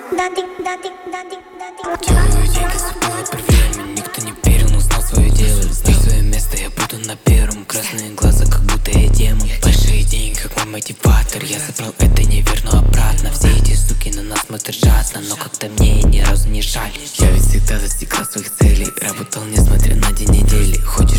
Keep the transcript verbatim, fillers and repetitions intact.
Делаю деньги, забыла про время. Никто не верил, но знал свое дело. Знаю свое место, я буду на первом. Красные глаза, как будто я демон. Большие деньги, как мой мотиватор. Я забрал это, не верну обратно. Все эти суки на нас смотрят жадно, но как-то мне ни разу не жаль. Я ведь всегда достигал своих целей. Работал, несмотря на день недели. Хоть